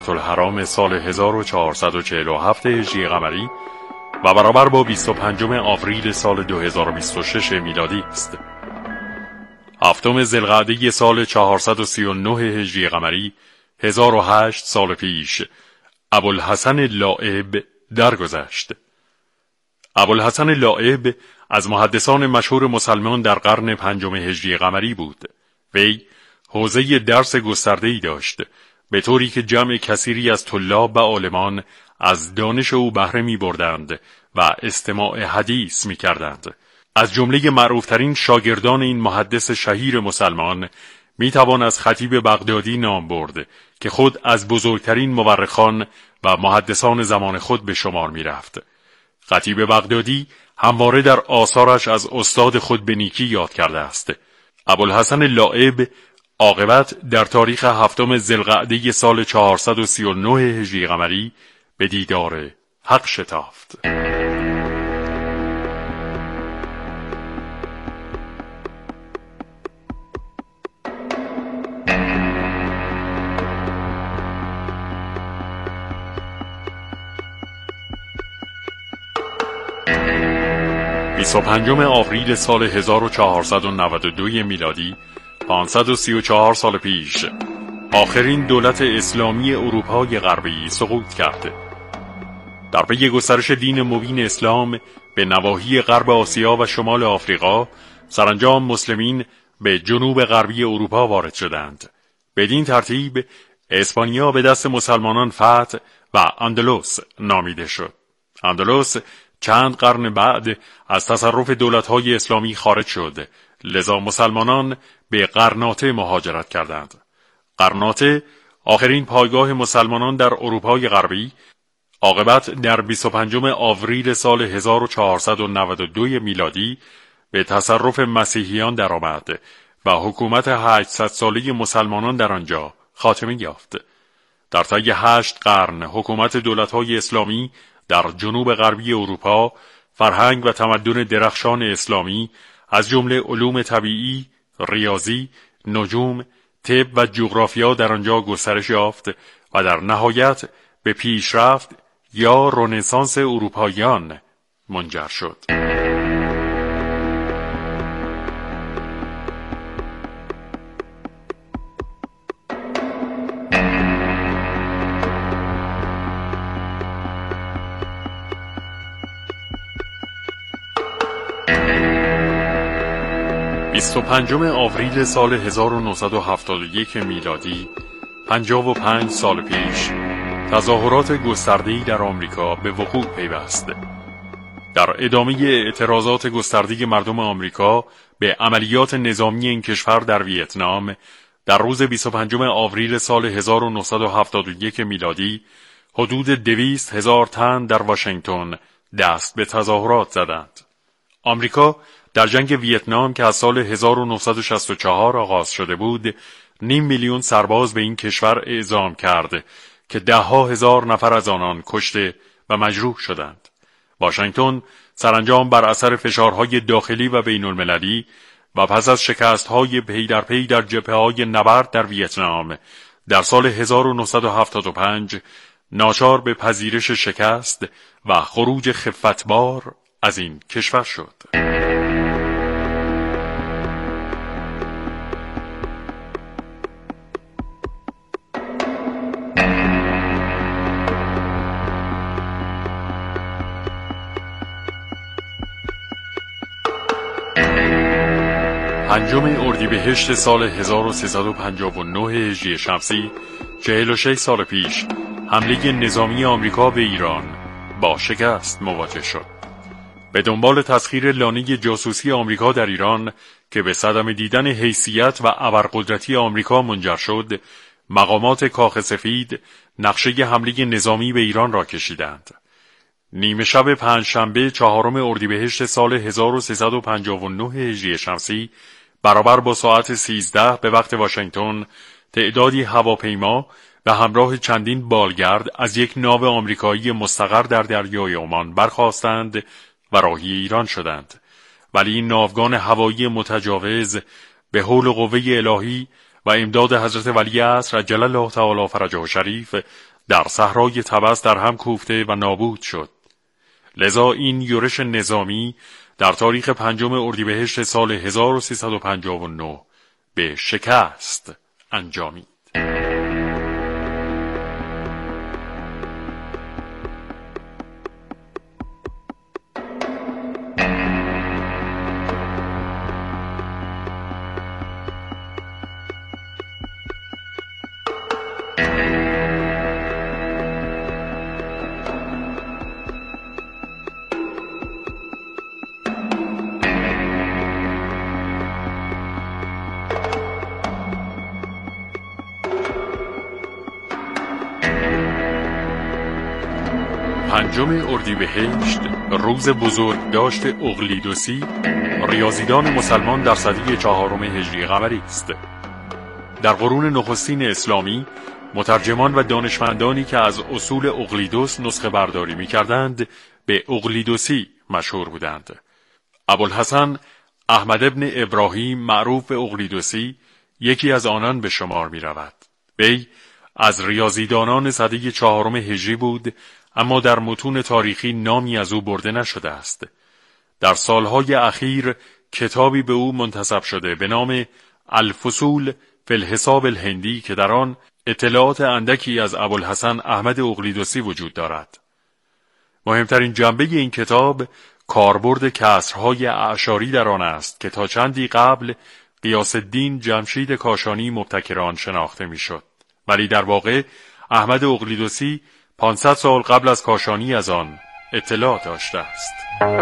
الحرام سال 1447 هجری قمری و برابر با 25 آوریل سال 2026 میلادی است. هفتم ذوالقعده سال 439 هجری قمری 1008 سال پیش ابوالحسن لاعب درگذشت. ابوالحسن لاعب از محدثان مشهور مسلمان در قرن پنجم هجری قمری بود. وی حوزه درس گسترده‌ای داشت، به طوری که جمع کثیری از طلاب و عالمان از دانش او بهره می بردند و استماع حدیث می کردند. از جمله معروفترین شاگردان این محدث شهیر مسلمان می توان از خطیب بغدادی نام برد که خود از بزرگترین مورخان و محدثان زمان خود به شمار می رفت. خطیب بغدادی همواره در آثارش از استاد خود به نیکی یاد کرده است. ابوالحسن لاعب عاقبت در تاریخ هفتم ذوالقعده سال 439 هجری قمری به دیدار حق شتافت. بیست و پنجم آوریل سال 1492 میلادی 534 سال پیش آخرین دولت اسلامی اروپای غربی سقوط کرد. در پی گسترش دین مبین اسلام به نواحی غرب آسیا و شمال آفریقا، سرانجام مسلمین به جنوب غربی اروپا وارد شدند. بدین ترتیب اسپانیا به دست مسلمانان فتح و اندلس نامیده شد. اندلس چند قرن بعد از تصرف دولت‌های اسلامی خارج شد، لذا مسلمانان به قرناطه مهاجرت کردند. قرناطه آخرین پایگاه مسلمانان در اروپای غربی عاقبت در 25 آوریل سال 1492 میلادی به تصرف مسیحیان درآمد و حکومت 800 ساله مسلمانان در آنجا خاتمه یافت. در طی 8 قرن حکومت دولت‌های اسلامی در جنوب غربی اروپا فرهنگ و تمدن درخشان اسلامی از جمله علوم طبیعی، ریاضی، نجوم، طب و جغرافیا در آنجا گسترش یافت و در نهایت به پیشرفت یا رنسانس اروپاییان منجر شد. بیست و پنجم آوریل سال 1971 میلادی 55 سال پیش تظاهرات گسترده‌ای در آمریکا به وقوع پیوست. در ادامه اعتراضات گسترده مردم آمریکا به عملیات نظامی این کشور در ویتنام، در روز 25 آوریل سال 1971 میلادی حدود 200,000 تن در واشنگتن دست به تظاهرات زدند. آمریکا در جنگ ویتنام که از سال 1964 آغاز شده بود، 500,000 سرباز به این کشور اعزام کرد که 10,000 نفر از آنان کشته و مجروح شدند. واشنگتن سرانجام بر اثر فشارهای داخلی و بین المللی و پس از شکستهای پی در پی در جبهه‌های نبرد در ویتنام در سال 1975 ناچار به پذیرش شکست و خروج خفتبار از این کشور شد. پنجم اردیبهشت سال 1359 هجری شمسی 46 سال پیش حمله نظامی آمریکا به ایران با شکست مواجه شد. به دنبال تسخیر لانه جاسوسی آمریکا در ایران که به صدمه دیدن حیثیت و ابرقدرتی آمریکا منجر شد، مقامات کاخ سفید نقشه حمله نظامی به ایران را کشیدند. نیمه شب پنجشنبه 4 اردیبهشت سال 1359 هجری شمسی برابر با ساعت 13 به وقت واشنگتن، تعدادی هواپیما به همراه چندین بالگرد از یک ناو آمریکایی مستقر در دریای عمان برخاستند و راهی ایران شدند. ولی این ناوگان هوایی متجاوز به حول و قوه الهی و امداد حضرت ولی عصر عجل الله تعالی فرجه شریف در صحرای طبس در هم کوفته و نابود شد. لذا این یورش نظامی در تاریخ 5 اردیبهشت سال 1359 به شکست انجامید. پنجم اردیبهشت روز بزرگداشت اقلیدوسی، ریاضیدان مسلمان در سده 4 هجری قمری است. در قرون نخستین اسلامی مترجمان و دانشمندانی که از اصول اقلیدوس نسخه برداری می کردند به اقلیدوسی مشهور بودند. ابوالحسن احمد ابن ابراهیم معروف به اقلیدوسی یکی از آنان به شمار می رود. وی از ریاضیدانان سده 4 هجری بود، اما در متون تاریخی نامی از او برده نشده است. در سالهای اخیر کتابی به او منتسب شده به نام الفصول فی الحساب الهندی که در آن اطلاعات اندکی از ابوالحسن احمد اقلیدوسی وجود دارد. مهمترین جنبه این کتاب کاربرد کسرهای اعشاری در آن است که تا چندی قبل غیاث الدین جمشید کاشانی مبتکر آن شناخته میشد، ولی در واقع احمد اقلیدوسی 500 سال قبل از کاشانی از آن اطلاع داشته است.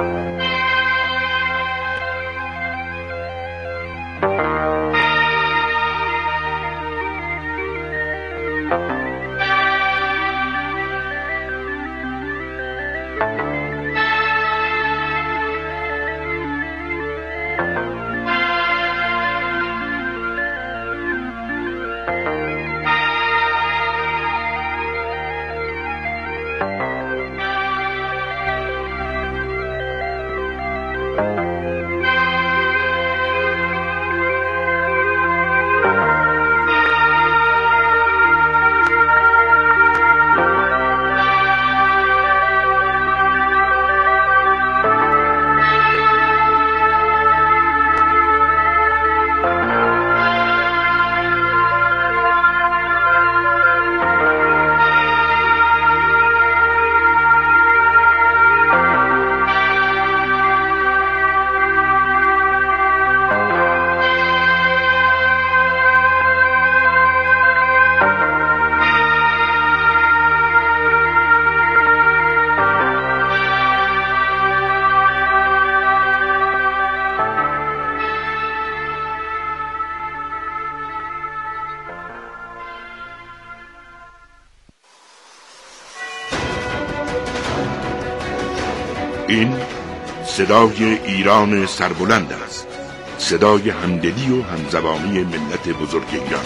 این صدای ایران سربلند است، صدای همدلی و همزبانی ملت بزرگ ایران.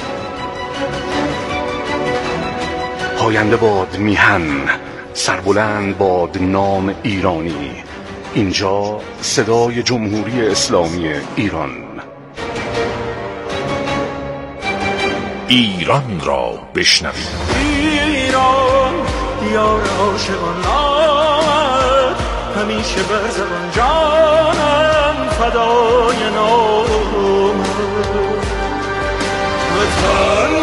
پاینده باد میهن، سربلند باد نام ایرانی. اینجا صدای جمهوری اسلامی ایران. ایران را بشنوید. ایران یار عاشقان آمد، همیشه بر زبان جانم فدای نام. وطن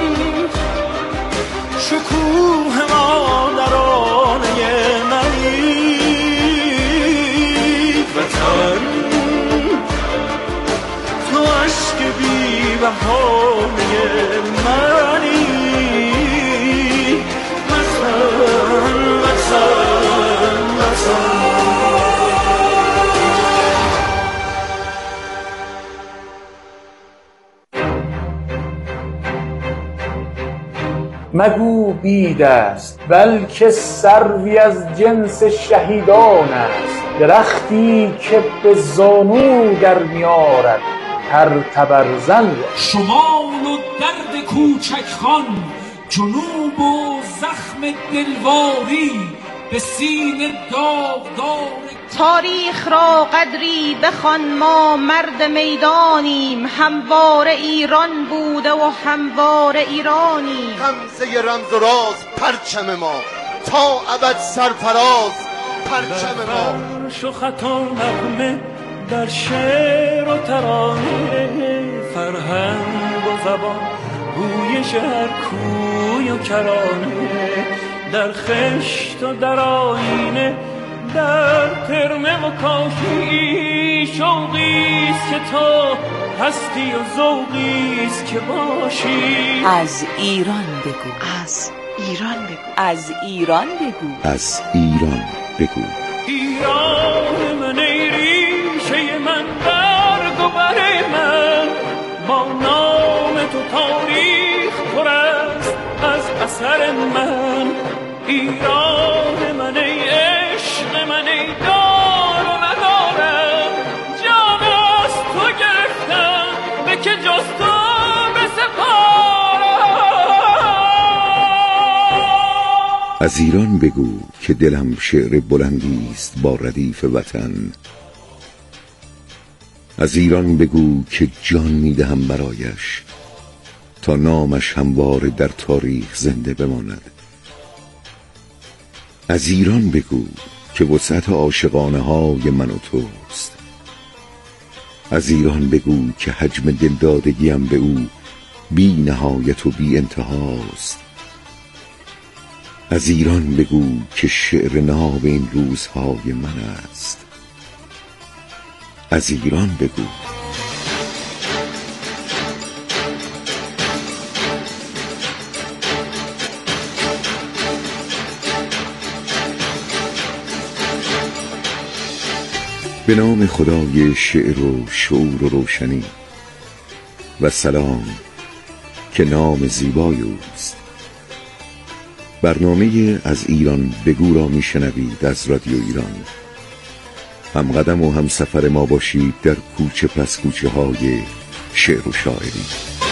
شکوه ما در آنه منی، وطن تو عشق بی بهانه منی. وطن وطن وطن مگو بید است بلکه سروی از جنس شهیدان است، درختی که به زانو در میارد هر تبرزن. شمال و درد کوچک خان، جنوب و زخم دلواری، به سینه داغدار تاریخ را قدری بخوان، ما مرد میدانیم، همواره ایران بوده و همواره ایرانیم. غمزه رمز و راز پرچم ما، تا ابد سرفراز پرچم ما. شو خطا نغمه در شعر و ترانه، فرهنگ و زبان گویش هر کوی و کرانه، در خشت و در آینه، در ترمه و کاشی، شوقیست که تو هستی و ذوقیست که باشی. از ایران بگو، از ایران بگو، از ایران بگو، از ایران بگو. ایران من ای ریشه من، برگ و بر من، با نام تو تاریخ پر است از اثر من. ایران من ای عشق من، ای دار و ندارم، جان از تو گرفتم، به که جز تو بسپارم. از ایران بگو که دلم شعر بلندی است با ردیف وطن. از ایران بگو که جان میدهم برایش، تا نامش همواره در تاریخ زنده بماند. از ایران بگو که وسعت عاشقانه های من و توست. از ایران بگو که حجم دلدادگیم به او بی نهایت و بی انتهاست. از ایران بگو که شعر ناب این روزهای من است. از ایران بگو. به نام خدای شعر و شعور و روشنی و سلام که نام زیبای اوست. برنامه از ایران بگو را میشنوید از رادیو ایران. هم قدم و هم سفر ما باشید در کوچه پس کوچه های شعر و شاعری.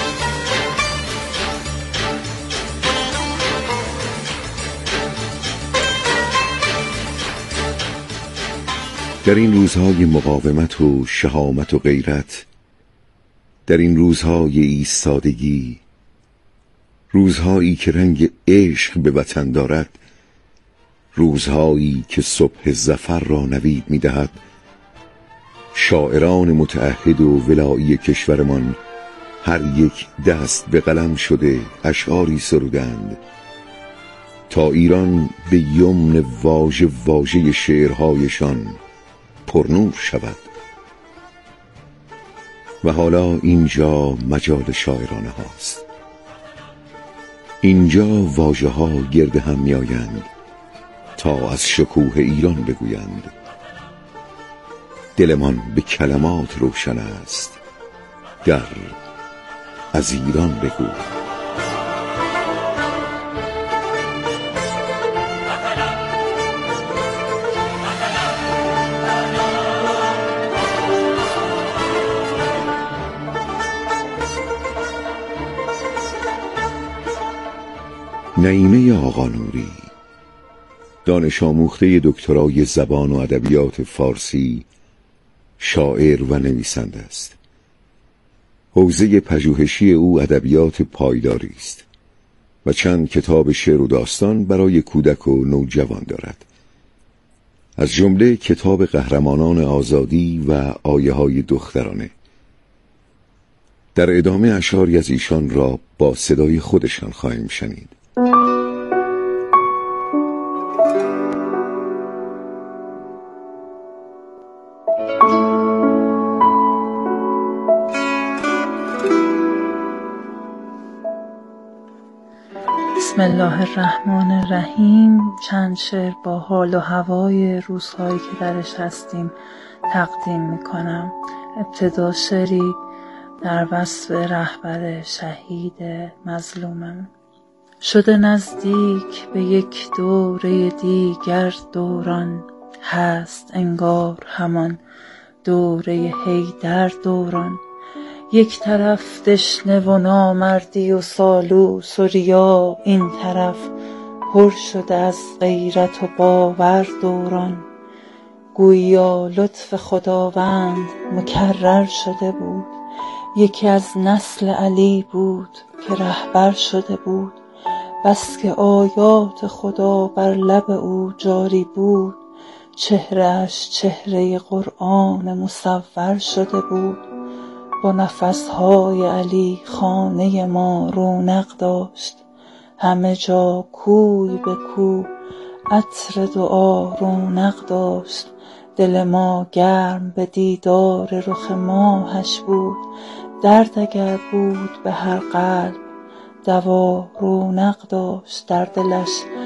در این روزهای مقاومت و شهامت و غیرت، در این روزهای ایستادگی، روزهایی که رنگ عشق به وطن دارد، روزهایی که صبح ظفر را نوید می‌دهد، شاعران متعهد و ولایی کشورمان هر یک دست به قلم شده اشعاری سرودند تا ایران به یمن واژه واژه شعرهایشان پرنور شود. و حالا اینجا مجال شاعرانه هاست. اینجا واژه ها گرد هم می آیند تا از شکوه ایران بگویند. دلمان به کلمات روشن است در از ایران بگو. نعیمه آقانوری دانش آموخته دکترای زبان و ادبیات فارسی، شاعر و نویسنده است. حوزه پژوهشی او ادبیات پایداری است و چند کتاب شعر و داستان برای کودک و نوجوان دارد، از جمله کتاب قهرمانان آزادی و آیه های دخترانه. در ادامه اشعاری از ایشان را با صدای خودشان خواهیم شنید. بسم الله الرحمن الرحیم. چند شعر با حال و هوای روزهایی که درش هستیم تقدیم میکنم. ابتدا شعری در وصف رهبر شهید مظلومم. شده نزدیک به یک دوره دیگر دوران، هست انگار همان دوره حیدر دوران. یک طرف دشنه و نامردی و سالوس و ریا، این طرف پر شده از غیرت و باور دوران. گویا لطف خداوند مکرر شده بود. یکی از نسل علی بود که رهبر شده بود. بس که آیات خدا بر لب او جاری بود، چهره‌اش چهره قرآن مصور شده بود. با نفسهای علی خانه ما رونق داشت، همه جا کوی به کو عطر دعا رونق داشت. دل ما گرم به دیدار رخ ماهش بود، درد اگر بود به هر قلب دوا رونق داشت. در دلش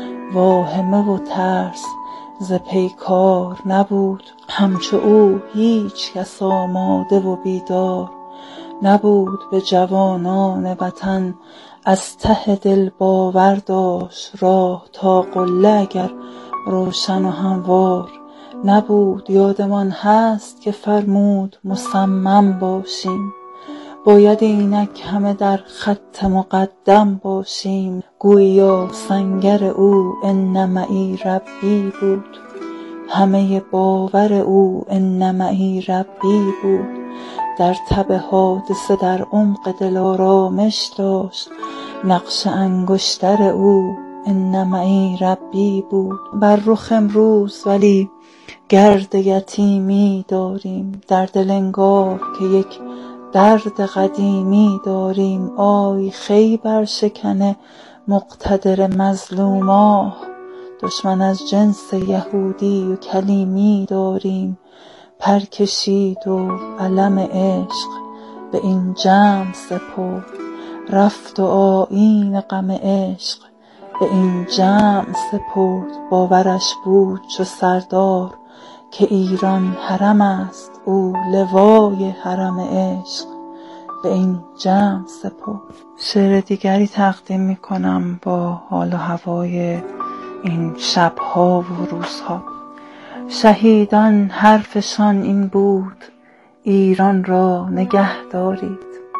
واهمه و ترس ز پیکار نبود، همچو او هیچ کس آماده و بیدار نبود. به جوانان وطن از ته دل باور داشت، راه تا قله اگر روشن و هموار نبود. یادمان هست که فرمود مصمم باشیم، باید اینک همه در خط مقدم باشیم. گویا سنگر او ان معی ربی بود، همه باور او ان معی ربی بود. در تب حادثه در عمق دل آرامش داشت، نقش انگشتر او ان معی ربی بود. بر رخ امروز ولی گرد یتیمی داریم، در دل انگار که یک درد قدیمی داریم. آی خیبر شکن مقتدر مظلوم، آه دشمن از جنس یهودی و کلیمی داریم. پر کشید و علم عشق به این جمع سپرد، رفت و آیین غم عشق به این جمع سپرد. باورش بود چو سردار که ایران حرم است، او لوای حرم عشق به این جمع سپرد. شعر دیگری تقدیم می کنم با حال و هوای این شبها و روزها. شهیدان حرفشان این بود ایران را نگه دارید،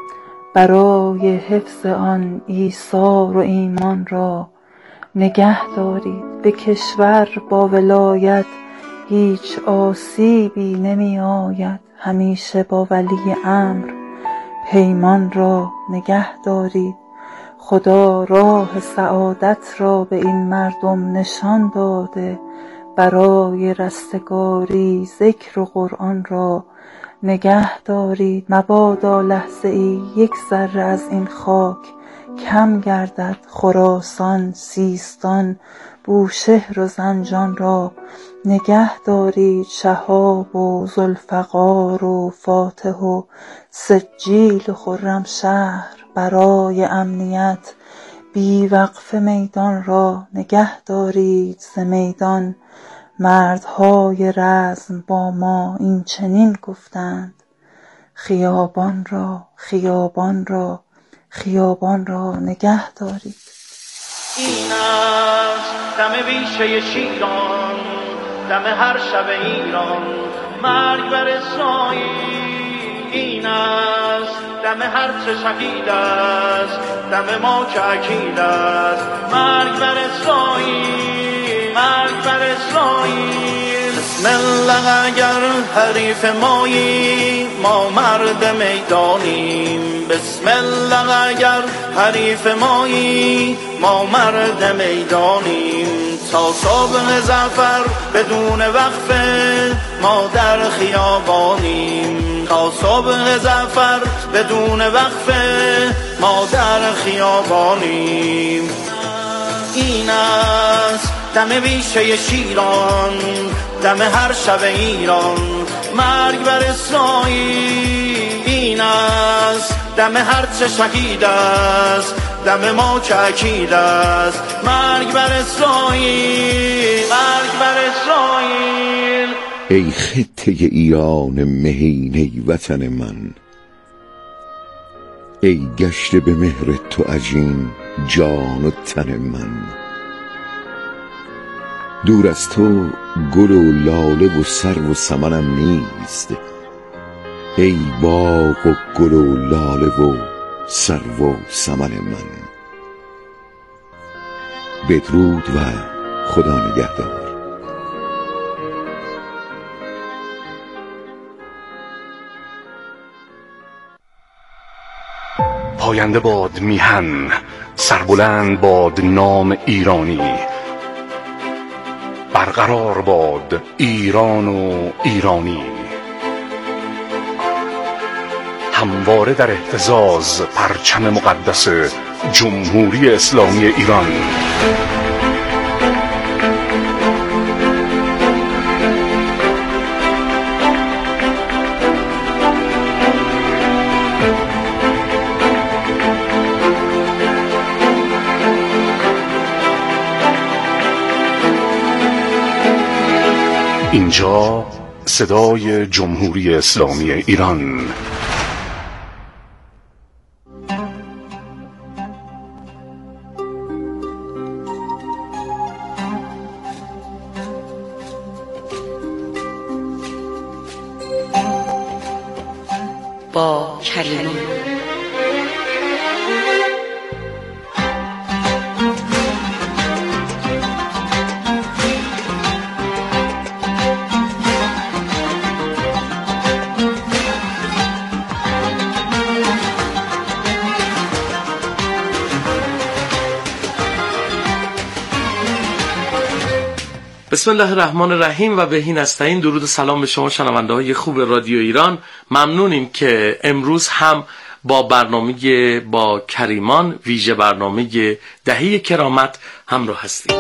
برای حفظ آن ایثار و ایمان را نگه دارید. به کشور با ولایت هیچ آسیبی نمی آید، همیشه با ولی امر پیمان را نگه دارید. خدا راه سعادت را به این مردم نشان داده، برای رستگاری ذکر و قرآن را نگه دارید. مبادا لحظه ای یک ذره از این خاک کم گردد، خراسان، سیستان، بوشهر و زنجان را نگه دارید. شهاب و ذوالفقار و فاتح و سجیل و خرمشهر برای امنیت بی وقفه میدان را نگه دارید. ز میدان مردهای رزم با ما این چنین گفتند، خیابان را خیابان را خیابان را نگه دارید. این است دم بیشه شیران، دم هر شب ایران، مرگ بر اسرائیل. این است دم هر چه شهید است، دم ما که اکید است، مرگ بر اسرائیل، مرگ بر اسرائیل. بسم الله اگر حریف مایی، ما مرد میدانیم. بسم الله اگر حریف مایی، ما مرد میدانیم. تا صبح ظفر بدون وقفه ما در خیابانیم. تا صبح ظفر بدون وقفه ما در خیابانیم. این است دم بیشه شیران، دم هر شب ایران، مرگ بر اسرائیل. این است دم هر چه شهید است، دم ما که اکید است، مرگ بر اسرائیل، مرگ بر اسرائیل. ای خطه ایران مهین وطن من، ای گشته به مهر تو عجین جان و تن من. دور از تو گل و لاله و سرو و سمنم نیست، ای باغ و گل و لاله و سرو و سمن من. بدرود و خدا نگهدار. پاینده باد میهن، سربلند باد نام ایرانی. برقرار باد ایران و ایرانی، همواره در اهتزاز پرچم مقدس جمهوری اسلامی ایران. اینجا صدای جمهوری اسلامی ایران. با کلمات بسم الله الرحمن الرحیم و بهی نستعین. درود و سلام به شما شنونده های خوب رادیو ایران. ممنونیم که امروز هم با برنامه با کریمان، ویژه برنامه دهه کرامت همراه هستیم.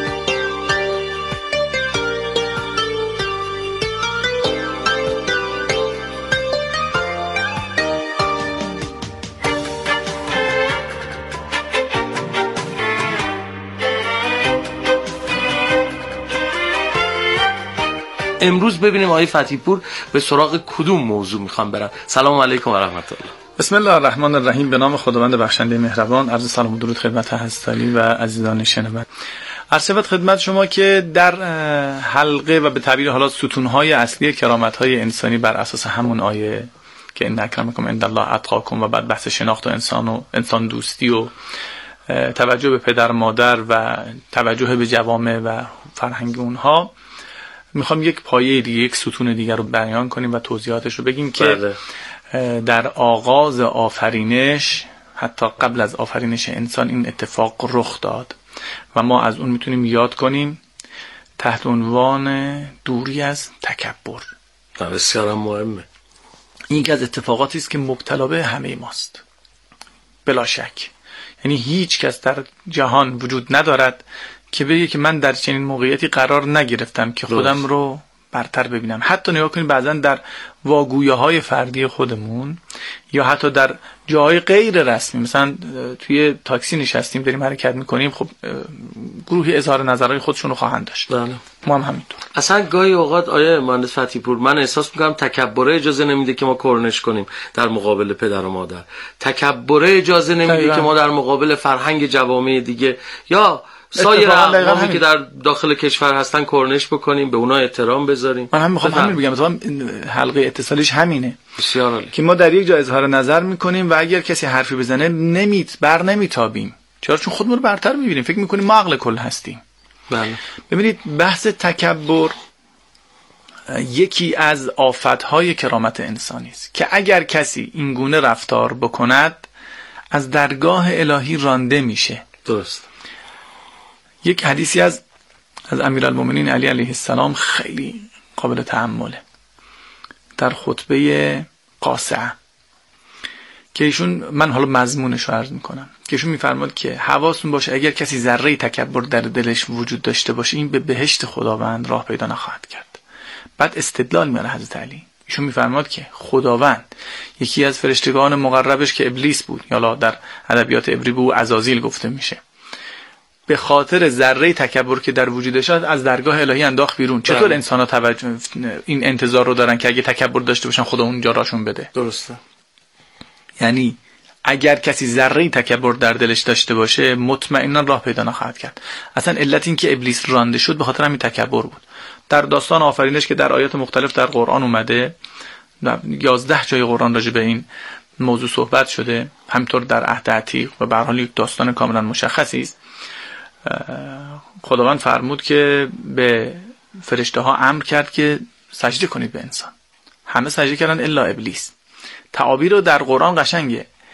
امروز ببینیم آقای فتحی پور به سراغ کدوم موضوع میخوام برن. سلام علیکم و رحمت الله. بسم الله الرحمن الرحیم. به نام خداوند بخشنده مهربان. عرض سلام و درود خدمت حضرت علی و عزیزان شنونده. عرض شود خدمت شما که در حلقه و به تعبیر حالا ستونهای اصلی کرامت‌های انسانی بر اساس همون آیه که ان اکرمکم عند الله اتقاکم و بعد بحث شناخت و انسان دوستی و توجه به پدر مادر و توجه به جوامع و فرهنگ اونها، میخوام یک پایه دیگه، یک ستون دیگر رو بیان کنیم و توضیحاتش رو بگیم که در آغاز آفرینش، حتی قبل از آفرینش انسان، این اتفاق رخ داد و ما از اون میتونیم یاد کنیم تحت عنوان دوری از تکبر. بسیار مهمه. این که از اتفاقاتی است که مبتلا به همه ماست بلا شک. یعنی هیچ کس در جهان وجود ندارد که بگه که من در چنین موقعیتی قرار نگرفتم که خودم رو برتر ببینم. حتی نگاه کنید بعضا در واگویاهای فردی خودمون یا حتی در جای غیر رسمی، مثلا توی تاکسی نشستیم داریم حرکت میکنیم، خب گروهی اظهار نظرهای خودشون رو خواهند داشت. بله. ما هم همینطور. اصلا گاهی اوقات آیه مهندس فتحی پور من احساس میکنم تکبر اجازه نمیده که ما کرنش کنیم در مقابل پدر و مادر. تکبر اجازه نمیده که ما در مقابل فرهنگ جوامع دیگه یا سایر اقوامی که در داخل کشور هستن کرنش بکنیم، به اونا احترام بذاریم. من هم میخوام همین بگم، مثلا حلقه اتصالش همینه. بسیار عالی. که ما در یک جا اظهار نظر میکنیم و اگر کسی حرفی بزنه نمیتابیم. چرا؟ چون خودمون رو برتر میبینیم، فکر میکنیم ما عقل کل هستیم. بله. ببینید بحث تکبر یکی از آفتهای کرامت انسانی است که اگر کسی این گونه رفتار بکند از درگاه الهی رانده میشه. درست. یک حدیثی از امیرالمومنین علی علیه السلام خیلی قابل تأمله در خطبه قاصعه که ایشون، من حالا مضمونش رو عرض میکنم، که ایشون میفرماد که حواستون باشه اگر کسی ذره تکبر در دلش وجود داشته باشه این به بهشت خداوند راه پیدا نخواهد کرد. بعد استدلال میاره حضرت علی. ایشون میفرماد که خداوند یکی از فرشتگان مقربش که ابلیس بود، یا در ادبیات عبری به او عزازیل گفته میشه، به خاطر ذره تکبر که در وجودش از درگاه الهی انداخت بیرون. چطور انسان ها این انتظار رو دارن که اگه تکبر داشته باشن خدا اونجا راشون بده؟ درسته. یعنی اگر کسی ذره تکبر در دلش داشته باشه مطمئنا راه پیدا نخواهد کرد. اصلا علت این که ابلیس رانده شد به خاطر همین تکبر بود. در داستان آفرینش که در آیات مختلف در قرآن اومده، 11 جای قرآن راجع به این موضوع صحبت شده، همطور در عهد عتیق و به هر حال یک داستان کاملا مشخصی است. خداوند فرمود که به فرشته ها امر کرد که سجده کنید به انسان. همه سجده کردن الا ابلیس. تعابیر رو در قرآن قشنگه.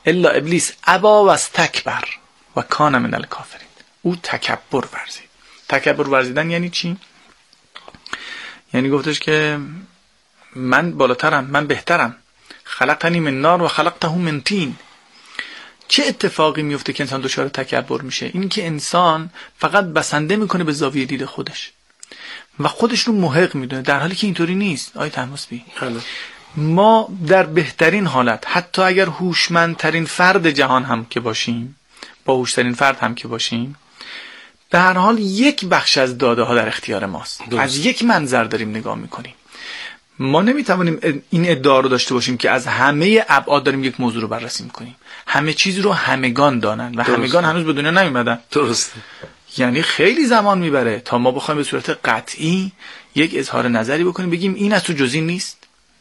الا ابلیس ابا و استکبر و کان من الکافرین. او تکبر ورزید. تکبر ورزیدن یعنی چی؟ یعنی گفتش که من بالاترم، من بهترم، خلقتنی من نار و خلقته من طین. چه اتفاقی میفته که انسان دچار تکبر میشه؟ این که انسان فقط بسنده میکنه به زاویه دید خودش و خودش رو محق میدونه، در حالی که اینطوری نیست. آیه طهماسبی، ما در بهترین حالت، حتی اگر هوشمندترین فرد جهان هم که باشیم، باهوشترین فرد هم که باشیم، به هر حال یک بخش از داده ها در اختیار ماست. از یک منظر داریم نگاه میکنیم. ما نمیتوانیم این ادعا رو داشته باشیم که از همه ابعاد داریم یک موضوع رو بررسی میکنیم. همه چیز رو همگان دانن و همگان هنوز به دنیا نیومدن. درسته. یعنی خیلی زمان میبره تا ما بخوایم به صورت قطعی یک اظهار نظری بکنیم، بگیم این از تو جزئی نیست.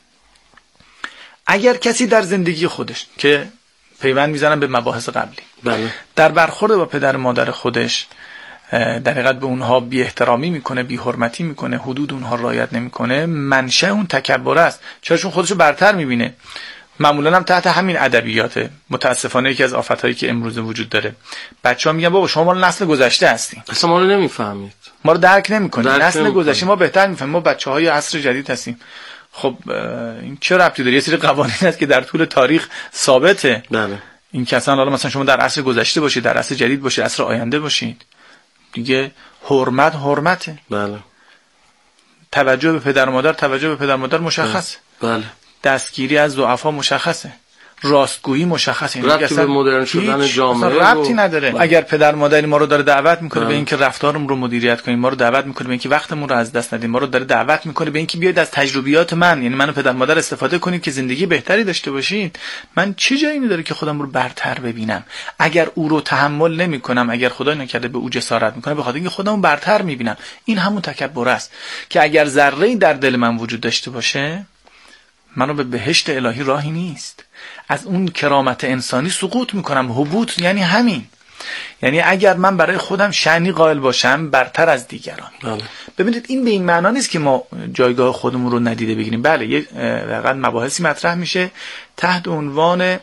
اگر کسی در زندگی خودش که پیوند میزنن به مباحث قبلی، بله، در برخورد با پدر مادر خودش در حقیقت به اونها بی احترامی میکنه، بی حرمتی میکنه، حدود اونها رعایت نمیکنه، منشأ اون تکبر است. چرا؟ چون خودشو برتر میبینه. معمولا هم تحت همین ادبیات. متاسفانه یکی از آفتایی که امروز وجود داره، بچه‌ها میگن بابا شما مال نسل گذشته هستین، اصلا ما رو نمیفهمید، ما رو درک نمیکنید، نسل گذشته ما بهتر میفهمیم، ما بچه‌های عصر جدید هستیم. خب این چه ربطی داره؟ یه سری قوانین هست که در طول تاریخ ثابته. بله. این که اصلا حالا مثلا شما در عصر گذشته باشید، در عصر جدید باشید، عصر آینده باشید، دیگه حرمته. بله. توجه به پدر و مادر مشخصه. بله. دستگیری از ضعفا مشخصه. راستگویی مشخصه. ربطی به مدرن شدن جامعه ربطی نداره. اگر پدر مادری ما رو داره دعوت میکنه به اینکه رفتارمون رو مدیریت کنیم، ما رو دعوت میکنه به اینکه وقتمون رو از دست ندیم، ما رو داره دعوت میکنه به اینکه بیاید از تجربیات من، یعنی منو پدر مادر استفاده کنید که زندگی بهتری داشته باشید، من چه جایی داره که خودم رو برتر ببینم؟ اگر او رو تحمل نمیکنم، اگر خدا نکرده به او جسارت میکنه، به خاطر اینکه خودمو برتر میبینم، این همون تکبر است که اگر ذره‌ای در دل من وجود داشته باشه، منو به بهشت الهی راهی نیست. از اون کرامت انسانی سقوط میکنم. حبوط یعنی همین. یعنی اگر من برای خودم شأنی قائل باشم برتر از دیگران. ببینید این به این معنا نیست که ما جایگاه خودمون رو ندیده بگیریم. بله، یه واقعا مباحثی مطرح میشه تحت عنوان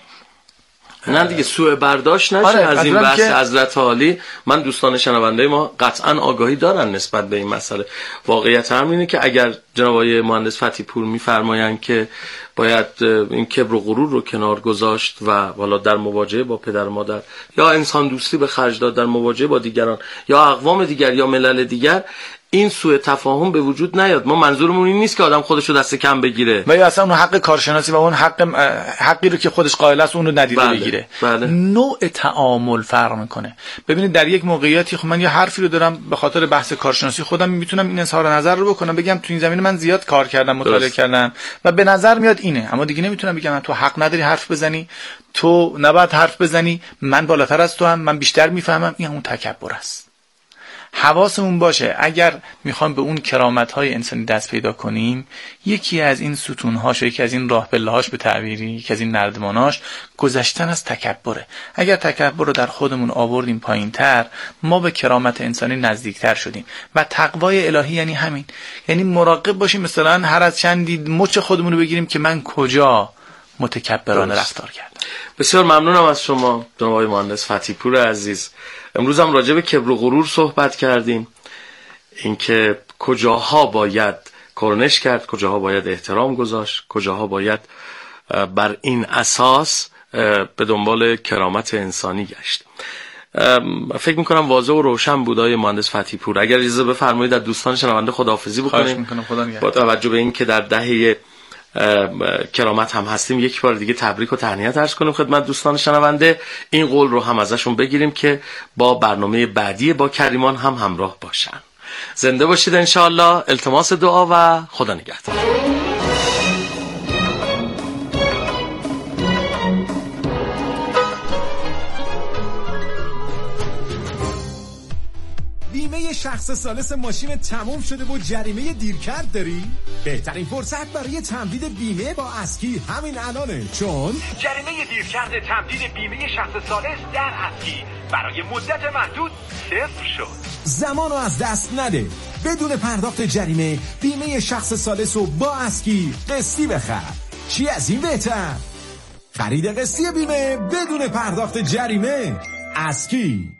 نه دیگه سوء برداشت نشه از این بحث حضرت عالی. من دوستان شنونده ما قطعا آگاهی دارن نسبت به این مسئله. واقعیت هم اینه که اگر جناب آقای مهندس فتحی پور میفرمایند که باید این کبر و غرور رو کنار گذاشت و والا در مواجهه با پدر و مادر یا انسان دوستی به خرج داد در مواجهه با دیگران یا اقوام دیگر یا ملل دیگر، این سوء تفاهم به وجود نیاد. ما منظورمون این نیست که آدم خودشو دست کم بگیره و یا اصلا اون حق کارشناسی و اون حقی رو که خودش قائل است اون رو ندیده بگیره. بله. نوع تعامل فرق میکنه. ببینید در یک موقعیتی خب من یه حرفی رو دارم به خاطر بحث کارشناسی خودم میتونم این اظهار نظر رو بکنم، بگم تو این زمینه من زیاد کار کردم، مطالعه کردم و به نظر میاد اینه، اما دیگه نمیتونم بگم تو حق نداری حرف بزنی، تو نباید حرف بزنی، من بالاتر از تو هم، من بیشتر میفهمم. این اون تکبر است. حواسمون باشه اگر میخوایم به اون کرامت‌های انسانی دست پیدا کنیم، یکی از این ستون‌هاش، یکی از این راه پله‌هاش به تعبیری، یکی از این نردماناش گذشتن از تکبره. اگر تکبر رو در خودمون آوردیم پایین‌تر، ما به کرامت انسانی نزدیکتر شدیم و تقوای الهی یعنی همین، یعنی مراقب باشیم مثلا هر از چندی مچ خودمون رو بگیریم که من کجا متکبرانه رفتار کردم. بسیار ممنونم از شما جناب آقای مهندس فتحی پور عزیز. امروز هم راجع به کبر و غرور صحبت کردیم، اینکه کجاها باید کرنش کرد، کجاها باید احترام گذاشت، کجاها باید بر این اساس به دنبال کرامت انسانی گشت. فکر میکنم واضح و روشن بود آقای مهندس فتحی پور. اگر اجازه بفرمایید از دوستان شنونده خداحافظی بکنیم با توجه به اینکه در دهه کرامت هم هستیم، یک بار دیگه تبریک و تهنیت عرض کنیم خدمت دوستان شنونده. این قول رو هم ازشون بگیریم که با برنامه بعدی با کریمان هم همراه باشن. زنده باشید انشاءالله. التماس دعا و خدا نگهدار. بیمه شخص ثالث ماشین تموم شده و جریمه دیرکرد داری؟ بهترین فرصت برای تمدید بیمه با اسکی همین الانه، چون جریمه دیرکرد تمدید بیمه شخص ثالث در اسکی برای مدت محدود صفر شد. زمانو از دست نده. بدون پرداخت جریمه بیمه شخص ثالث رو با اسکی قسطی بخر. چی از این بهتر؟ خرید قسطی بیمه بدون پرداخت جریمه. اسکی.